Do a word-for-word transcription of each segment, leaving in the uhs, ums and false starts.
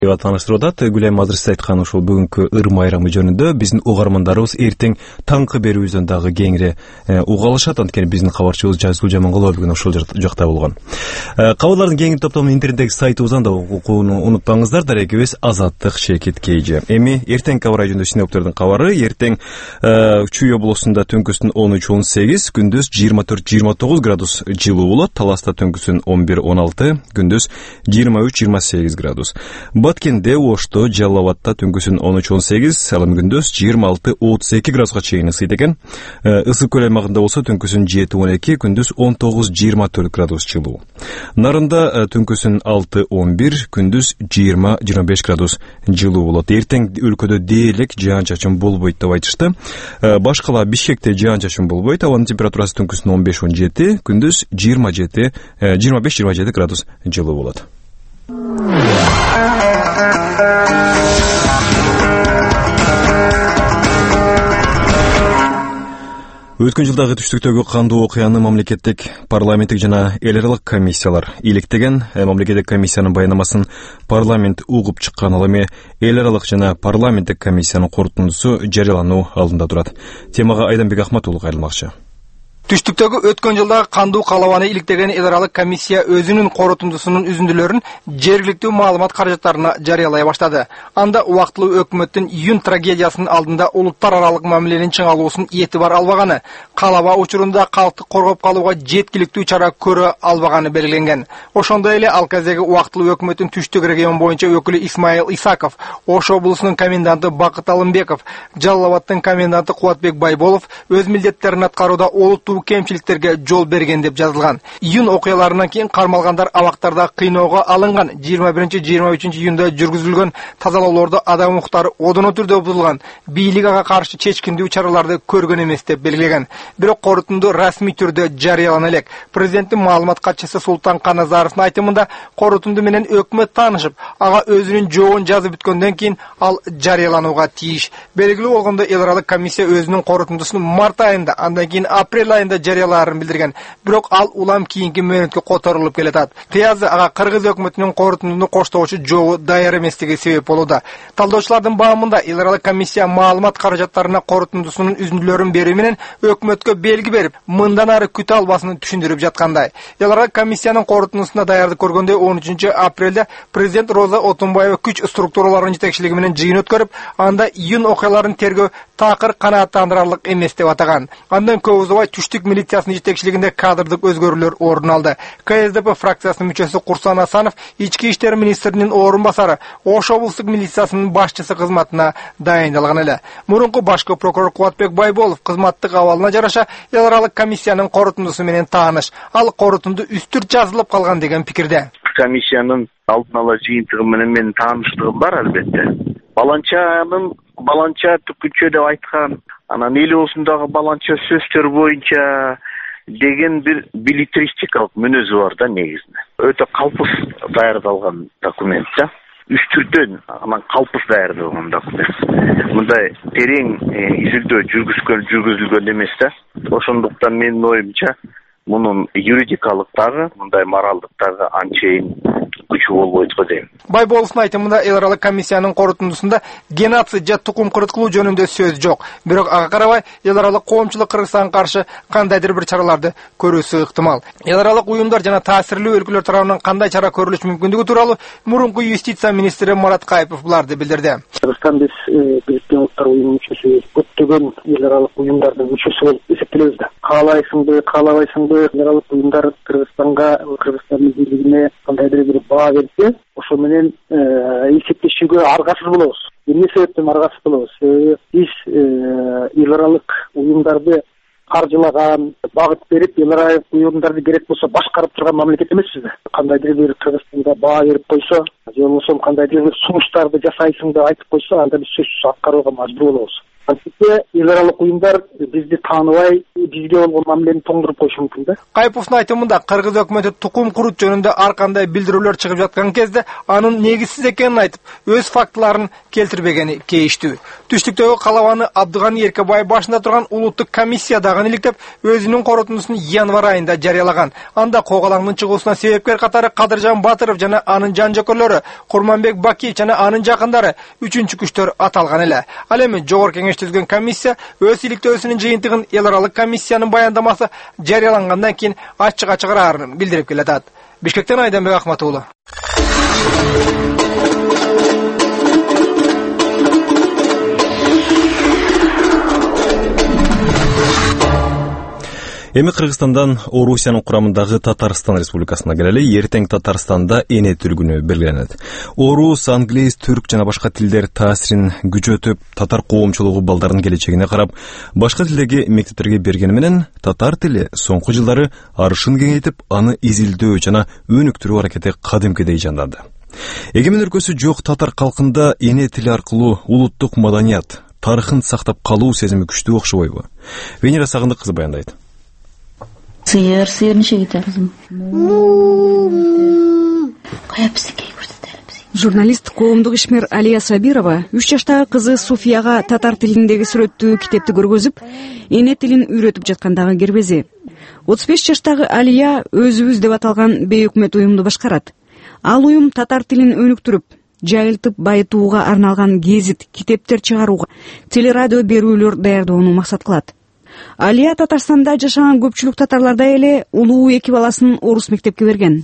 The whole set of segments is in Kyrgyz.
Таныштырып атат. Гүлайым азыр айткан ушул бүгүнкү ыр майрамы жөнүндө биздин угармандарыбыз эртең таңкы берүүбүздөн дагы кеңири уга алышат. Анткени биздин кабарчыбыз Жазгүл Жаманкулова бүгүн ошол жакта болгон. Кабарлардын кеңири топтомун интернеттеги сайтыбыздан да окууну унутпаңыздар. Дарегибиз Азаттык Шекет Кейжи. Эми эртең кабар жөнүндө синоптиктердин кабары. Эртең Чүй облусунда түнкүсүн он үч он сегиз, күндүз жыйырма төрт жыйырма тогуз градус жылуу болот. Таласта түнкүсүн он бир он алты, күндүз жыйырма үч жыйырма сегиз градус. Баткенде, Ошто, Жалал Абадта түнкүсүн он үч он сегиз, салым күндүз жыйырма алты отуз эки градуска чейин ысыйт экен. Ысык көл аймагында болсо түнкүсүн жети он эки, күндүз он тогуз жыйырма төрт градус жылуу. Нарында түнкүсүн алты он бир, күндүз жыйырма жыйырма беш градус жылуу болот. Эртең өлкөдө дээрлик жаан-чачын болбойт деп айтышты. Башкала Бишкекте жаан-чачын болбойт. Абанын температурасы түнкүсүн он беш он жети, күндүз жыйырма жети жыйырма беш жыйырма жети градус жылуу болот. Өткөн жылдагы түштүктөгү кандуу окуяны мамлекеттик парламенттик жана эл аралык комиссиялар иликтеген. Мамлекеттик комиссиянын баянамасын парламент угуп чыккан. Ал эми эл аралык жана парламенттик комиссиянын корутундусу жарыялануу алдында турат. Темага Айданбек Ахматулу кайрылмакчы. Түштүктөгү өткөн жылдагы кандуу калабаны иликтеген эл аралык комиссия өзүнүн корутундусунун үзүндүлөрүн жергиликтүү маалымат каражаттарына жарыялай баштады. Анда убактылуу өкмөттүн июнь трагедиясынын алдында улуттар аралык мамиленин чыңалуусун этибар албаганы, калаба учурунда калкты коргоп калууга жеткиликтүү чара көрө албаганы белгиленген. Ошондой эле ал кездеги убактылуу өкмөттүн түштүк регион боюнча өкүлү Исмаил Исаков, Ош облусунун коменданты Бакыт Алымбеков, Жалал Абадтын коменданты Кубатбек Байболов өз милдеттерин аткарууда олуттуу кемчиликтерге жол берген деп жазылган. Июнь окуяларынан кийин кармалгандар абактарда кыйноого алынган. жыйырма биринчи жыйырма үчүнчү июнда жүргүзүлгөн тазалоолордо адам укуктары одоно түрдө бузулган. Бийлик ага каршы чечкиндүү чараларды көргөн эмес деп белгилеген. Бирок корутунду расмий түрдө жарыялана элек. Президенттин маалымат катчысы Султан Каназаровдун айтымында корутунду менен өкмөт таанышып, ага өзүнүн жообун жазып бүткөндөн кийин ал жарыяланууга тийиш. Белгилүү болгондой эл аралык комиссия өзүнүн корутундусун март айында, андан кийин апрель айында жарыялаарын билдирген. Бирок ал улам кийинки мөөнөткө которулуп келатат. Тыязы ага кыргыз өкмөтүнүн корутундуну коштоочу жообу даяр эместиги себеп болууда. Талдоочулардын баамында эл аралык комиссия маалымат каражаттарына корутундусунун үзүндүлөрүн берүү менен өкмөткө белги берип, мындан ары күтө албасынын түшүндүрүп жаткандай. Эл аралык комиссиянын корутундусуна даярдык көргөндөй он үчүнчү апрелде президент Роза Отунбаева күч структураларынын жетекчилиги менен жыйын өткөрүп, анда июнь окуяларын тергөө такыр канааттандырарлык эмес деп атаган. Андан көп узабай түштүк милициясынын жетекчилигинде кадрдык өзгөрүүлөр орун алды. ка эс дэ пэ фракциясынын мүчөсү Курсан Асанов ички иштер министринин орун басары Ош облустук милициясынын башчысы кызматына дайындалган эле. Мурунку башкы прокурор Кубатбек Байболов кызматтык абалына жараша эл аралык комиссиянын корутундусу менен тааныш. Ал корутунду үстүрт жазылып калган деген пикирде. Комиссиянын алдын ала жыйынтыгы менен менин тааныштыгым бар албетте. Баланчанын баланча түкүнчө деп айткан, анан эл осундагы баланча сөздөр боюнча деген бир билетристикалык мүнөзү бар да негизинде. Өтө калпыс даярдалган документ да. Үстүртөн анан калпыс даярдалган документ. Мындай терең изилдөө жүргүзгөн жүргүзүлгөн эмес да. Ошондуктан менин оюмча мунун юридикалык дагы, мындай моралдык дагы анчейин күчү болбойт го дейм. Байболовдун айтымында эл аралык комиссиянын корутундусунда геноцид же тукум кырыткылоо жөнүндө сөз жок. Бирок ага карабай эл аралык коомчулук Кыргызстанга каршы кандайдыр бир чараларды көрүүсү ыктымал. Эл аралык уюмдар жана таасирлүү өлкөлөр тарабынан кандай чара көрүлүш мүмкүндүгү тууралуу мурунку юстиция министри Марат Кайыпов буларды билдирди. Кыргызстан биз Бириккен Улуттар уюмунун мүчөсү, көптөгөн эл аралык уюмдардын мүчөсү болуп эсептелебиз да. Каалайсыңбы, каалабайсыңбы, эл аралык уюмдар Кыргызстанга, Кыргызстандын бийлигине кандайдыр бир баа берсе, ошо менен эсептешүүгө аргасыз болобуз. Эмне себептен аргасыз болобуз? Биз эл аралык уюмдарды каржылаган, багыт берип, эл аралык уюмдарды керек болсо башкарып турган мамлекет эмеспиз да. Кандайдыр бир Кыргызстанга баа берип койсо, же болбосо кандайдыр бир сунуштарды жасайсың деп айтып койсо, анда биз сөзсүз аткарууга мажбур болобуз. Антике эл аралык уюмдар бизди тааныбай, бизге болгон мамилени тоңдуруп коюшу мүмкүн да. Кайповдун айтымында Кыргыз өкмөтү тукум курут жөнүндө ар кандай билдирүүлөр чыгып жаткан кезде анын негизсиз экенин айтып, өз фактыларын келтирбегени кейиштүү. Түштүктөгү калабаны Абдыганы Эркебай башында турган улуттук комиссия дагы иликтеп, өзүнүн корутундусун январь айында жарыялаган. Анда когалаңдын чыгуусуна себепкер катары Кадыржан Батыров жана анын жан жокерлөрү, Курманбек Бакиев жана анын жакындары, үчүнчү күчтөр аталган эле. Ал эми жогорку кеңеш түзгөн комиссия өз иликтөөсүнүн жыйынтыгын эл аралык комиссиянын баяндамасы жарыялангандан кийин ачык чыгарарын билдирип келатат. Бишкектен Айданбек Ахмат уулу. Эми Кыргызстандан Орусиянын курамындагы Татарстан Республикасына келели. Эртең Татарстанда эне түргүнү белгиленет. Орус, англис, түрк жана башка тилдер таасирин күчөтүп, татар коомчулугу балдардын келечегине карап, башка тилдеги мектептерге бергени менен татар тили соңку жылдары арышын кеңейтип, аны изилдөө жана өнүктүрүү аракети кадимкидей жандады. Эгемен өлкөсү жок татар калкында эне тили аркылуу улуттук маданият, тарыхын сактап калуу сезими күчтүү окшобойбу? Венера Сагындык кызы баяндайт. Сыйыр, сыйыр нече кетер кызым? Каяп бизге көрсөтөлүп. Журналист, коомдук ишмер Алия Сабирова үч жаштагы кызы Суфияга татар тилиндеги сүрөттүү китепти көргөзүп, эне тилин үйрөтүп жаткандагы кербези. отуз беш жаштагы Алия өзүбүз деп аталган бейөкмөт уюмду башкарат. Ал уюм татар тилин өнүктүрүп, жайылтып байытууга арналган гезит, китептер чыгарууга, телерадио берүүлөр даярдоону максат кылат. Алия Татарстанда жашаган көпчүлүк татарлардай эле улуу эки баласын орус мектепке берген.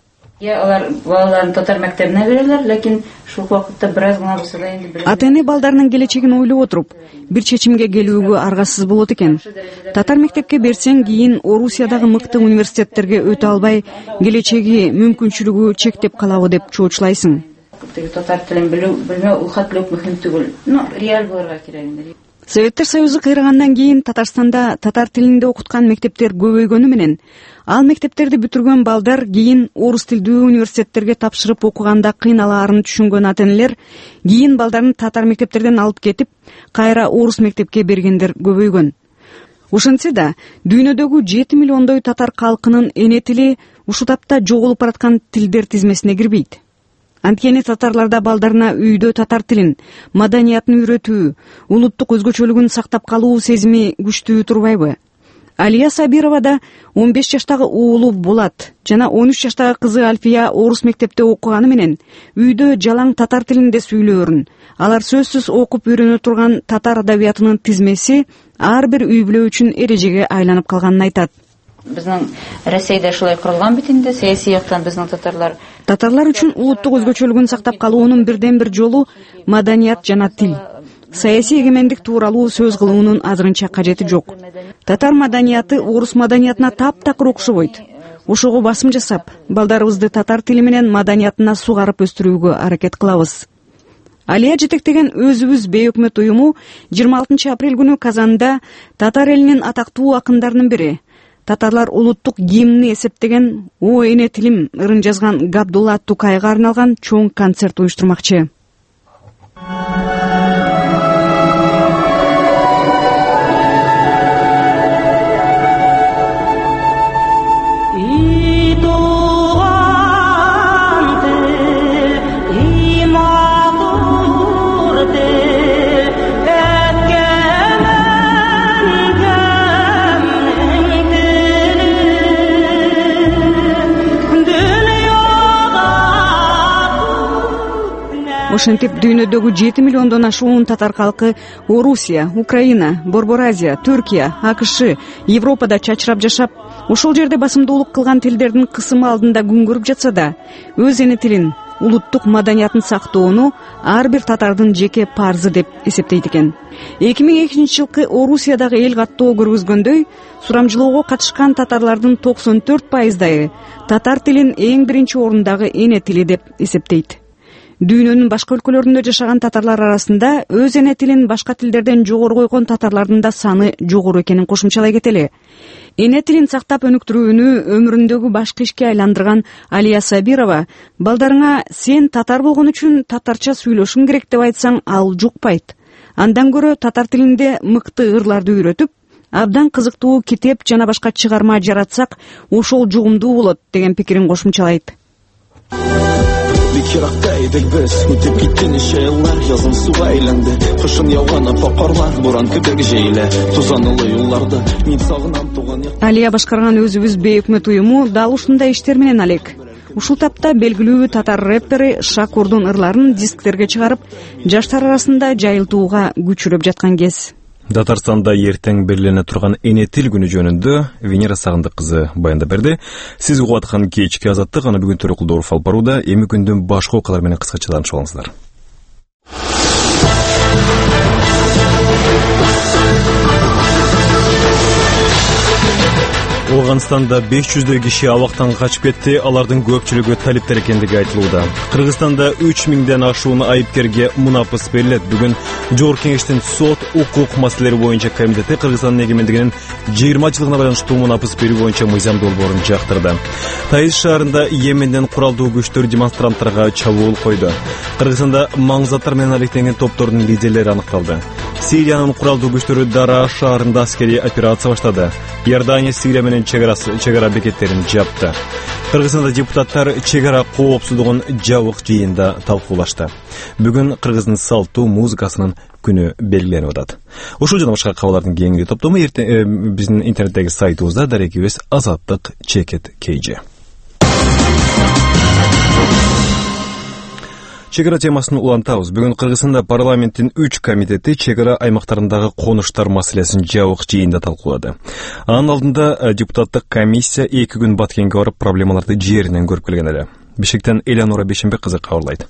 Я алар балаларын татар мектебине берелер, лекин ушул убакытта бир аз гана болсо да энди билет. Ата-эне балдарынын келечегин ойлоп отуруп, бир чечимге келүүгө аргасыз болот экен. Татар мектепке берсең, кийин Орусиядагы мыкты университеттерге өтө албай, келечеги, мүмкүнчүлүгү чектеп калабы деп чоочулайсың. Татар тилин билүү, билмөө укатлык мөһим түгүл. Но реал болорго керек. Советтер Союзу кыйрагандан кийин Татарстанда татар тилинде окуткан мектептер көбөйгөнү менен, ал мектептерди бүтүргөн балдар кийин орус тилдүү университеттерге тапшырып окуганда кыйналаарын түшүнгөн ата-энелер кийин балдарын татар мектептерден алып кетип, кайра орус мектепке бергендер көбөйгөн. Ошентсе да, дүйнөдөгү жети миллиондой татар калкынын эне тили ушул тапта жоголуп бараткан тилдер тизмесине кирбейт. Анткени татарларда балдарына үйдө татар тилин, маданиятын үйрөтүү, улуттук өзгөчөлүгүн сактап калуу сезими күчтүү турбайбы? Алия Сабирова да он беш жаштагы уулу Булат жана он үч жаштагы кызы Альфия орус мектепте окуганы менен үйдө жалаң татар тилинде сүйлөөрүн, алар сөзсүз окуп үйрөнө турган татар адабиятынын тизмеси ар бир үй бүлө үчүн эрежеге айланып калганын айтат. Биздин Россияда шулай курулган битинде, саясий жактан биздин татарлар Татарлар үчүн улуттук өзгөчөлүгүн сактап калуунун бирден бир жолу маданият жана тил. Саясий эгемендик тууралуу сөз кылуунун азырынча кажети жок. Татар маданияты орус маданиятына таптакыр окшобойт. Ошого басым жасап, балдарыбызды татар тили менен маданиятына сугарып өстүрүүгө аракет кылабыз. Алия жетектеген өзүбүз бейөкмөт уюму жыйырма алтынчы апрель күнү Казанда татар элинин атактуу акындарынын бири, татарлар улуттук гимни эсептеген «О эне тилим» ырын жазган Габдулла Тукайга арналган чоң концерт уюштурмакчы. Ошентип дүйнөдөгү жети миллиондон ашуун татар калкы Орусия, Украина, Борбор Азия, Түркия, АКШ, Европада чачырап жашап, ошол жерде басымдуулук кылган тилдердин кысымы алдында күн көрүп жатса да, өз эне тилин, улуттук маданиятын сактоону ар бир татардын жеке парзы деп эсептейт экен. эки миң экинчи жылкы Орусиядагы эл каттоо көргөзгөндөй, сурамжылоого катышкан татарлардын токсон төрт пайыздайы татар тилин эң биринчи орундагы эне тили деп эсептейт. Дүйнөнүн башка өлкөлөрүндө жашаган татарлар арасында өз эне тилин башка тилдерден жогору койгон татарлардын да саны жогору экенин кошумчалай кетели. Эне тилин сактап өнүктүрүүнү өмүрүндөгү башкы ишке айландырган Алия Сабирова балдарыңа сен татар болгон үчүн татарча сүйлөшүң керек деп айтсаң ал жукпайт. Андан көрө татар тилинде мыкты ырларды үйрөтүп, абдан кызыктуу китеп жана башка чыгарма жаратсак, ошол жугумдуу болот деген пикирин кошумчалайт. Yiraktaydık biz, ötüp gittin işe yıllar, yazın suğa eğlendi. Kışın yağana pakarlar, buran köpek jeyle, tuzanılı yollarda, men sağınan tuğan yak. Алия башкарган өзүбүз бейөкмөт уюму дал ушундай иштер менен алек. Ушул тапта белгилүү татар рэпери Шакурдун ырларын дисктерге чыгарып, жаштар арасында жайылтууга күчүрөп жаткан кез. Татарстанда эртең белгилене турган эне тил күнү жөнүндө Венера Сагындык кызы баяндап берди. Сиз угуп аткан кечки азаттык аны бүгүн Төрөкулдоров алып барууда. Эми күндүн башка окуялары менен кыскача таанышып алыңыздар. Ауғанстанда беш жүздөй киши абактан качып кетти, алардын көпчүлүгү талиптер экендиги айтылууда. Кыргызстанда үч миңден ашуун айыпкерге мунапыс берилет. Бүгүн Жогорку Кеңештин сот укук маселелери боюнча комитети Кыргызстандын эгемендигинин жыйырма жылдыгына байланыштуу мунапыс берүү боюнча мыйзам долбоорун жактырды. Таиз шаарында Йеменден куралдуу күчтөр демонстранттарга чабуул койду. Кыргызстанда маңзаттар менен алектенген топтордун лидерлери аныкталды. Сириянын куралдуу күчтөрү Дара шаарында аскерий операция баштады. Иордания Сирия менен чегара бекеттерин жапты. Кыргызстанда депутаттар чегара коопсуздугун жабык жыйында талкуулашты. Бүгүн Кыргыздын салттуу музыкасынын күнү белгиленип атат. Ушул жана башка кабарлардын кеңири топтому эртең биздин интернеттеги сайтыбызда дарекибиз Азаттык чекет кейжи. Чегара темасын улантабыз. Бүгүн Кыргызстанда парламенттин үч комитети чегара аймактарындагы конуштар маселесин жабык жыйында талкуулады. Анын алдында депутаттык комиссия эки күн Баткенге барып проблемаларды жеринен көрүп келген эле. Бишкектен Элеонора Бешенбек кызы кабарлайт.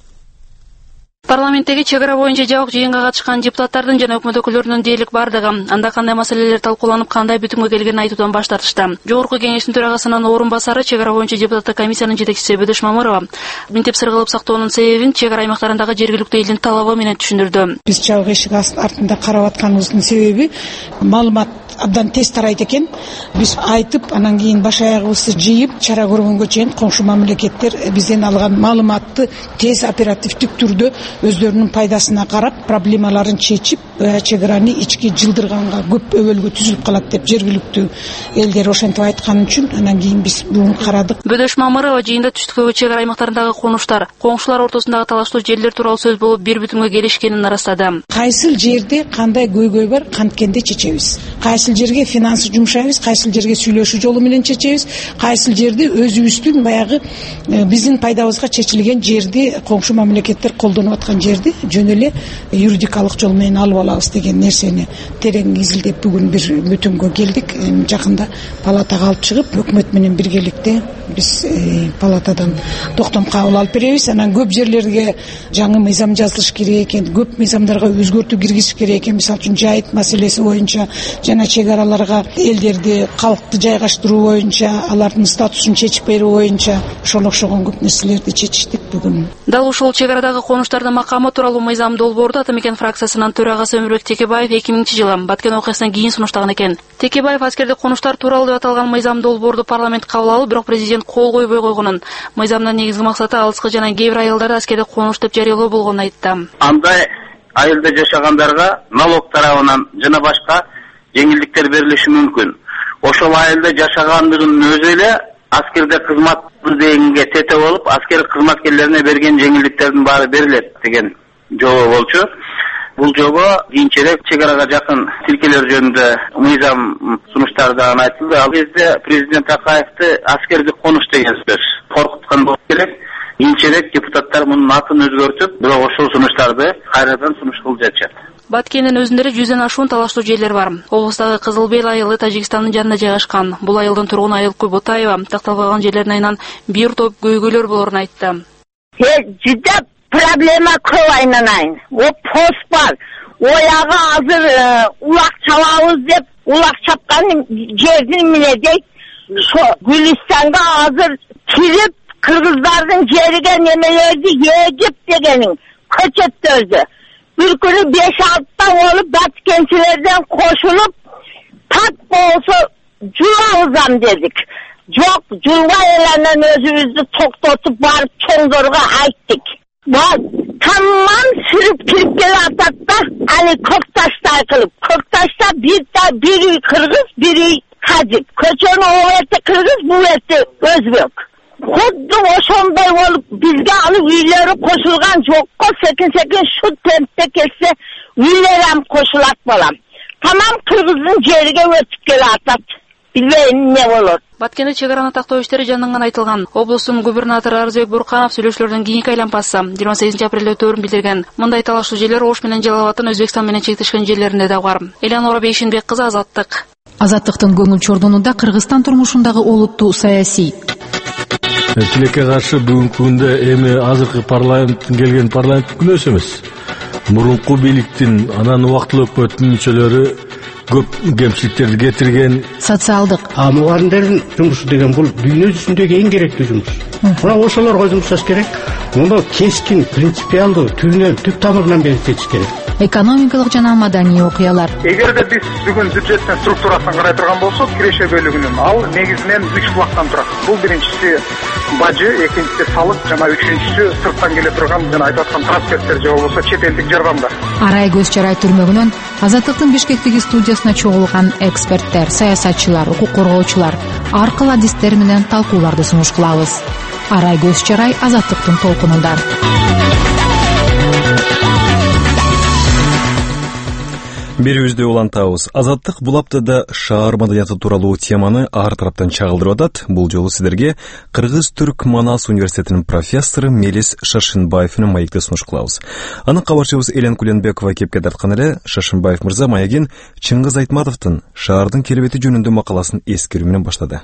Парламенттеги чегара боюнча жабык жыйынга катышкан депутаттардын жана өкмөт өкүлдөрүнүн дээрлик бардыгы, анда кандай маселелер талкууланып, кандай бүтүмгө келгенин айтуудан баш тартышты. Жогорку Кеңештин төрагасынын орун басары чегара боюнча депутаттык комиссиянын жетекчиси Бөдөш Мамырова минтеп сыргылып сактоонун себебин чегара аймактарындагы жергиликтүү элдин талабы менен түшүндүрдү. Биз жабык эшик артында карап атканыбыздын себеби маалымат абдан тез тарайт экен. Биз айтып, анан кийин баш аягыбызды жыйып, чара көргөнгө чейин коңшу мамлекеттер бизден алган маалыматты тез оперативдик түрдө өздөрүнүн пайдасына карап, проблемаларын чечип, чегараны ички жылдырганга көп өбөлгө түзүлүп калат деп жергиликтүү элдер ошентип айткан үчүн анан кийин биз бүгүн карадык. Бөдөш Мамырова жыйында түштүктөгү чегара аймактарындагы конуштар, коңшулар ортосундагы талаштуу жерлер тууралуу сөз болуп, бир бүтүмгө келишкенин ырастады. Кайсыл жерде кандай көйгөй бар, канткенде чечебиз. Кайсыл жерге финансы жумшайбыз, кайсыл жерге сүйлөшүү жолу менен чечебиз, кайсыл жерде өзүбүздүн баягы биздин пайдабызга чечилген жерди, коңшу мамлекеттер колдонуп аткан жерди жөн эле юридикалык жол менен алып алабыз деген нерсени терең изилдеп бүгүн бир бүтүмгө келдик. Жакында палатага алып чыгып, өкмөт менен биргеликте биз палатадан токтом кабыл алып беребиз. Анан көп жерлерге жаңы мыйзам жазылыш керек экен, көп мыйзамдарга өзгөртүү киргизиш керек экен. Мисалы үчүн жайыт маселеси боюнча жана чегараларга элдерди, калкты жайгаштыруу боюнча, алардын статусун чечип берүү боюнча ошол окшогон көп нерселерди чечиштик бүгүн. Дал ушул чегарадагы конуштардын макамы тууралуу мыйзам долбоорду Атамекен фракциясынын төрагасы Өмүрбек Текебаев эки миңинчи жылы Баткен окуясынан кийин сунуштаган экен. Текебаев аскердик конуштар тууралуу деп аталган мыйзам долбоорду парламент кабыл алып, бирок президент кол койбой койгонун, мыйзамдын негизги максаты алыскы жана кээ бир айылдарды аскердик конуш деп жарыялоо болгонун айтты. Андай айылда жашагандарга налог тарабынан жана башка жеңилдиктер берилиши мүмкүн. Ошол айылда жашагандыгынын өзү эле аскерде кызмат дегенге тете болуп, аскер кызматкерлерине берген жеңилдиктердин баары берилет деген жобо болчу. Бул жобо кийинчерээк чегарага жакын тилкелер жөнүндө мыйзам сунуштардан айтылды. Ал кезде президент Акаевди аскердик конуш деген сөз коркуткан болуп керек. Кийинчерээк депутаттар мунун атын өзгөртүп, бирок ошол сунуштарды кайрадан сунуш кылып жатышат. Баткендин өзүндө жүздөн ашуун талаштуу жерлер бар. Облустагы Кызылбел айылы Тажикстандын жанында жайгашкан. Бул айылдын тургуну Айылкүл Ботаева такталган жерлердин айынан бир топ көйгөйлөр болорун айтты. Жүдө проблема көп айнанайын. О пост бар. Ояга азыр улак чабабыз деп, улак чапкан жердин менедей Гүлистанга азыр кирип, кыргыздардын жериге немелерди егип дегенин көчөттөрдү. Bir günü beş altıdan olup Batkentçilerden koşulup tak bolsa Julağızam dedik. Yok, Julğa elenden özümüzü toktotup barıp çoğunlarına aittik. Bak, tamam sürüp kirip gelen атат да, али Көкташтай кылып. Көкташта bir ta bir үй кыргыз, bir үй тажик. Көчөнү о эрте кыргыз, бу эрте өзбек. Худды ошондой болуп бизге алып үйлөрү кошулган жокко, секин-секин шу темпте келсе үйлөр ham кошулат балам. Тамам кыргыздын жериге өтүп келатат. Билбейм эмне болот. Баткенде чек араны тактоо иштери жанданган айтылган. Облустун губернатору Арзбек Бурканов сүйлөшүүлөрдүн кийинки айланпасы жыйырма сегизинчи апрелде өтөөрүн билдирген. Мындай талаштуу жерлер Ош менен Жалал Абадтын Өзбекстан менен чектешкен жерлеринде да бар. Элеонора Бейшинбек кызы, Азаттык. Азаттыктын көңүл чордонунда Кыргызстан турмушундагы олуттуу саясий. Тилекке каршы бүгүнкү күндө эми азыркы парламенттин келген парламент күнөөсү эмес. Мурунку бийликтин анан убактылуу өкмөттүн мүчөлөрү көп кемчиликтерди кетирген. Социалдык. А мугавиндердин жумушу деген бул дүйнө жүзүндөгү эң керектүү жумуш. Мына ошолорго жумшаш керек. Муну кескин, принципиалдуу, түбүнөн, түп тамырынан бекитиш керек. Экономикалык жана маданий окуялар. Эгерде биз бүгүн бюджеттин структурасын карай турган болсок, киреше бөлүгүнүн ал негизинен үч булактан турат. Бул биринчиси бажы, экинчиси салык жана үчүнчүсү сырттан келе турган жана айтып аткан трансферттер же болбосо чет элдик жардамдар. Арай көз чарай түрмөгүнөн Азаттыктын Бишкектеги студиясына чогулган эксперттер, саясатчылар, укук коргоочулар ар кыл адистер менен талкууларды сунуш кылабыз. Арай көз чарай Азаттыктын толкунунда. Берүүбүздү улантабыз. Азаттык бул аптада шаар маданияты тууралуу теманы ар тараптан чагылдырып атат. Бул жолу сиздерге Кыргыз-Түрк Манас университетинин профессору Мелис Шаршынбаевдин маекти сунуш кылабыз. Анын кабарчыбыз Элен Куленбекова кепке тарткан эле. Шаршынбаев мырза маегин Чыңгыз Айтматовдун шаардын келбети жөнүндө макаласын эскерүү менен баштады.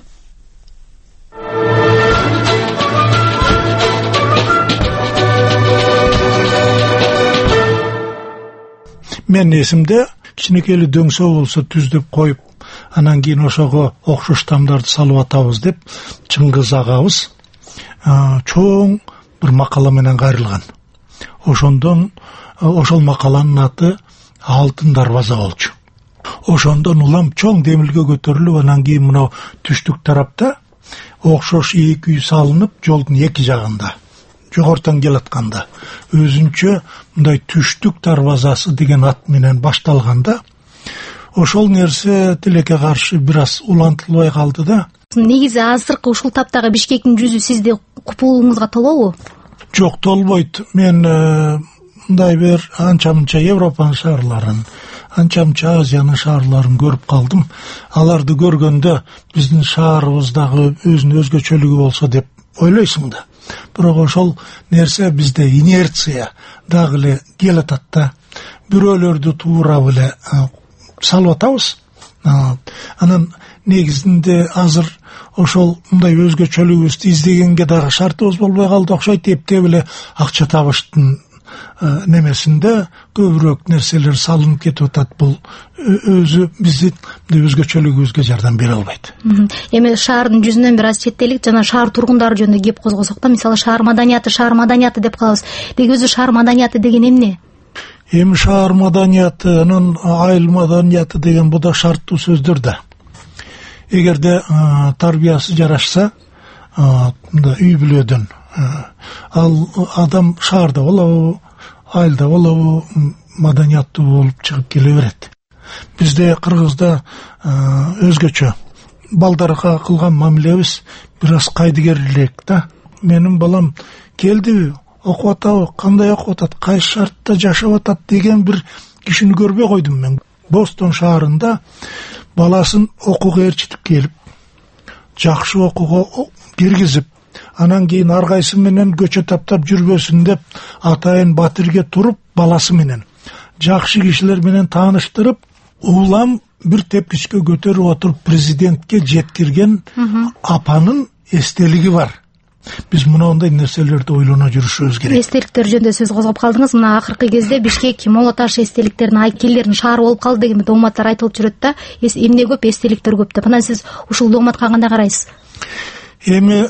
Мен эсимде кичинекей дөңсө болсо түздүп коюп, анан кийин ошого окшош тамдарды салып атабыз деп Чыңгыз агабыз чоң бир макала менен кайрылган. Ошондон ошол макаланын аты Алтын дарбаза болчу. Ошондон улам чоң демилге көтөрүлүп, анан кийин мына түштүк тарапта окшош эки үй салынып, жолдун эки жагында жогортон келатканда өзүнчө мындай түштүк дарбазасы деген ат менен башталганда ошол нерсе тилекке каршы бир аз улантылбай калды да. Негизи азыркы ушул таптагы Бишкектин жүзү сизде купулуңузга толобу? Жок, толбойт. Мен мындай бир анча-мынча Европанын шаарларын, анча-мынча Азиянын шаарларын көрүп калдым. Аларды көргөндө биздин шаарыбыздагы өзүнүн өзгөчөлүгү болсо деп ойлойсуң да. Бирок ошол нерсе бизде инерция дагы эле келатат да. Бирөөлөрдү туурап эле салып атабыз. Анан негизинде азыр ошол мындай өзгөчөлүгүбүздү издегенге дагы шартыбыз болбой калды окшойт. Эптеп эле акча табыштын немесинде көбүрөөк нерселер салынып кетип атат. Бул өзү биздин өзгөчөлүгүбүзгө жардам бере албайт. Эми шаардын жүзүнөн бир аз четтелик жана шаар тургундары жөнүндө кеп козгосок да, мисалы шаар маданияты, шаар маданияты деп калабыз. Деги өзү шаар маданияты деген эмне? Эми шаар маданияты, анан айыл маданияты деген бул да шарттуу сөздөр да. Эгерде тарбиясы жарашса, мында үй бүлөдөн ал адам шаарда болобу, айылда болобу, маданияттуу болуп чыгып келе берет. Бизде Кыргызда өзгөчө балдарга кылган мамилебиз бир аз кайдыгерлик да. Менин балам келдиби, окуп атабы, кандай окуп атат, кайсы шартта жашап атат деген бир кишини көрбөй койдум мен. Бостон шаарында баласын окууга ээрчитип келип, жакшы окууга киргизип, анан кийин ар кайсы менен көчө таптап жүрбөсүн деп атайын батирге туруп, баласы менен жакшы кишилер менен тааныштырып, улам бир тепкичке көтөрүп отуруп президентке жеткирген апанын эстелиги бар. Биз мындай нерселерди ойлоно жүрүшүбүз керек. Эстеликтер жөнүндө сөз козгоп калдыңыз. Мына акыркы кезде Бишкек Моло Таш эстеликтерин айкелдерин шаар болуп калды деген дооматтар айтылып жүрөт да. Эмне көп, эстеликтер көп деп. Анан сиз ушул дооматка кандай карайсыз? Эми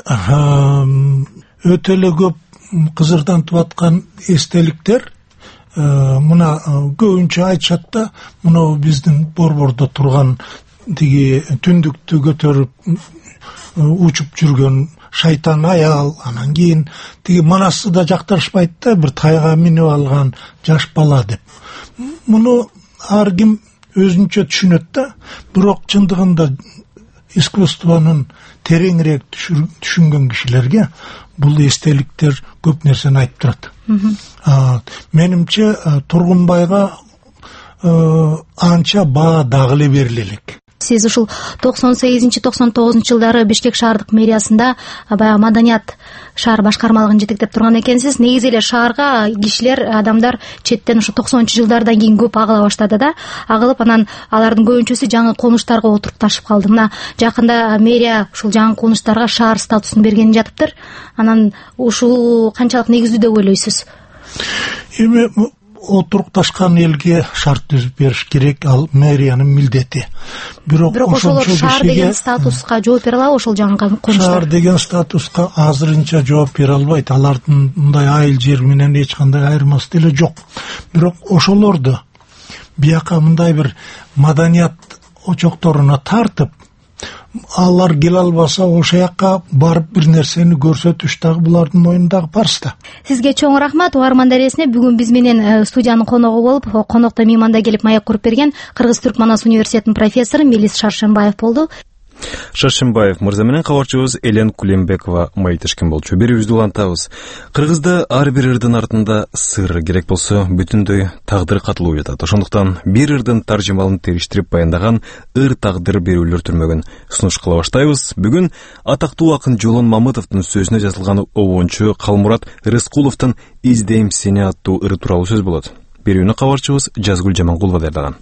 өтө эле көп кызырдантып аткан эстеликтер мына көбүнчө айтышат да, мына биздин борбордо турган тиги түндүктү көтөрүп учуп жүргөн шайтан аял, анан кийин тиги Манасты да жактырышпайт да, бир тайга минип алган жаш бала деп. Муну ар ким өзүнчө түшүнөт да, бирок чындыгында искусствонун тереңирээк түшүнгөн кишилерге бул эстеликтер көп нерсени айтып турат. Менимче Тургунбайга анча баа дагы эле бериле элек. Сиз ушул токсон сегизинчи токсон тогузунчу жылдары Бишкек шаардык мэриясында баягы маданият шаар башкармалыгын жетектеп турган экенсиз. Негизи эле шаарга кишилер, адамдар четтен ушу токсонунчу жылдардан кийин көп агыла баштады да. Агылып, анан алардын көбүнчөсү жаңы конуштарга отуруп ташып калды. Мына жакында мэрия ушул жаңы конуштарга шаар статусун берген жатыптыр. Анан ушул канчалык негиздүү деп ойлойсуз? Эми отурукташкан элге шарт түзүп бериш керек, ал мэриянын милдети. Бирок ошолор шаар деген статуска жооп бере алабы, ошол жаңы конуштар? Шаар деген статуска азырынча жооп бере албайт. Алардын мындай айыл жер менен эч кандай айырмасы деле жок. Бирок ошолорду бияка мындай бир маданият очокторуна тартып, алар келе албаса ошол жакка барып бир нерсени көрсөтүш дагы булардын моюндагы парыз да. Сизге чоң рахмат. Угармандар эресине бүгүн биз менен студиянын коногу болуп, конокто мейманда келип маек куруп берген Кыргыз-Түрк Манас университетинин профессору Мелис Шаршенбаев болду. Шаршенбаев мырза менен кабарчыбыз Элен Кулембекова маектешкен болчу. Берүүбүздү улантабыз. Кыргызда ар бир ырдын артында сыр, керек болсо бүтүндөй тагдыр катылуу жатат. Ошондуктан бир ырдын таржымалын териштирип баяндаган ыр тагдыр берүүлөр түрмөгүн сунуш кыла баштайбыз. Бүгүн атактуу акын Жолон Мамытовдун сөзүнө жазылган обончу Калмурат Рыскуловдун «Издейм сени» аттуу ыры тууралуу сөз болот. Берүүнү кабарчыбыз Жазгүл Жамангулова даярдаган.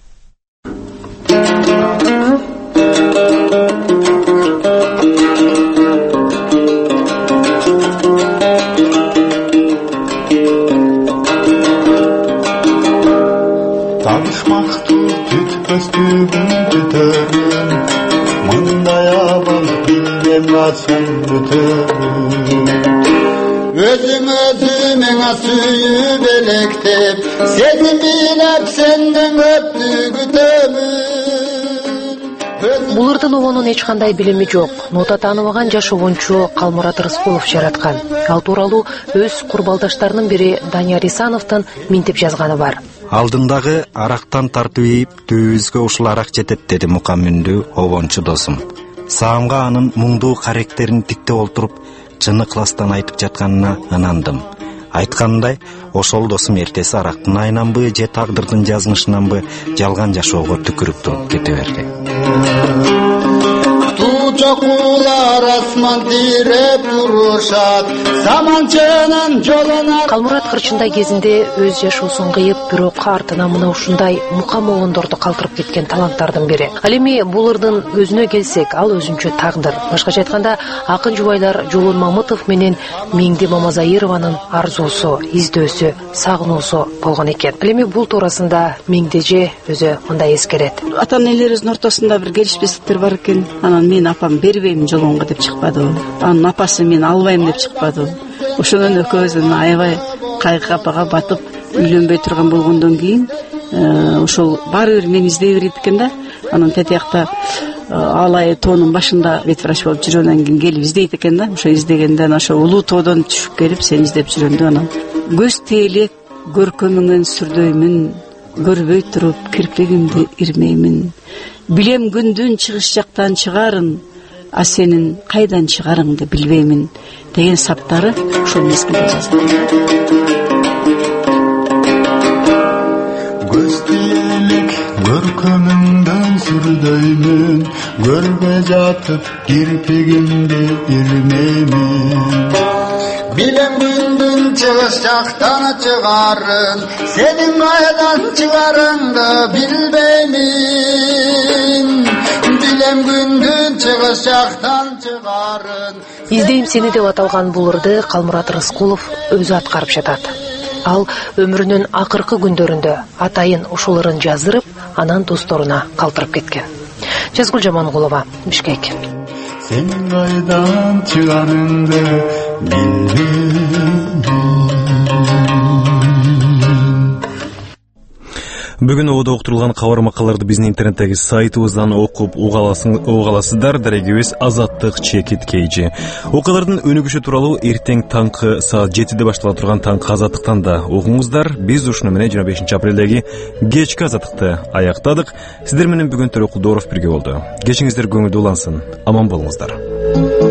Өзүң өзүмеңа сүйүп электеп, сени билеп сенден өттү күтөмүн. Бул ырдын обонун эч кандай билими жок. Нота тааныбаган жаш обончу Калмурат Рыскулов жараткан. Ал тууралуу өз курбалдаштарынын бири Данияр Исановдун минтип жазганы бар. Алдындагы арактан тартып ийип, түбүбүзгө ушул арак жетет, деди мукамминдүү обончу досум. Саамга анын муңдуу каректерин тиктеп олтуруп, чыны класстан айтып жатканына ынандым. Айткандай, ошол досум эртеси арактын айнанбы же тагдырдын жазмышынанбы жалган жашоого түкүрүп туруп кете берди. Чокулар асман тиреп турушат, саманчынын жолуна. Калмурат кырчындай кезинде өз жашоосун кыйып, бирок артына мына ушундай мукам обондорду калтырып кеткен таланттардын бири. Ал эми бул ырдын өзүнө келсек, ал өзүнчө тагдыр. Башкача айтканда, акын жубайлар Жолон Мамытов менен Меңди Мамазайырованын арзуусу, издөөсү, сагынуусу болгон экен. Ал эми бул туурасында Меңдеже өзү мындай эскерет. Ата-энелерибиздин ортосунда бир келишпестиктер бар экен. Анан мен апам бербейм Жолонго деп чыкпады. Анын апасы мен албайм деп чыкпады. Ошондон экөөбүз аябай кайгы капага батып үйлөнбөй турган болгондон кийин ошол баары бир мени издей берет экен да. Анан тетиякта Алай тоонун башында бет врач болуп жүргөндөн кийин келип издейт экен да. Ошо издегенде ошо улуу тоодон түшүп келип сени издеп жүрөндө анан көз тейлек көркөмүңөн сүрдөймүн, көрбөй туруп кирпигимди ирмеймин. Билем күндүн чыгыш жактан чыгарын, а сенин кайдан чыгарыңды билбеймин деген саптары ошол мезгилде жазылган. Көз тейлек көркөмүңдөн сүрдөймүн, көрбөй жатып кирпигимди ирмеймин. Билем күндүн чыгыш жактан чыгарын, сенин кайдан чыгарыңды билбеймин. Билем күндүн чыгыш жактан чыгарын. Издейм сени деп аталган бул ырды Калмурат Рыскулов өзү аткарып жатат. Ал өмүрүнүн акыркы күндөрүндө атайын ушул ырын жаздырып, анан досторуна калтырып кеткен. Жазгүл Жамангулова, Бишкек. Сенин кайдан чыгарыңды билбеймин. Бүгүн ободо уктурулган кабар макалаларды биздин интернеттеги сайтыбыздан окуп угаласыздар. Дарегибиз Азаттык чекит кейжи. Окуялардын өнүгүшү тууралуу эртең таңкы саат жетиде баштала турган таңкы Азаттыктан да окуңуздар. Биз ушуну менен жыйырма бешинчи апрелдеги кечки Азаттыкты аяктадык. Сиздер менен бүгүн Төрөкул Дооров бирге болду. Кечиңиздер көңүлдүү улансын. Аман болуңуздар.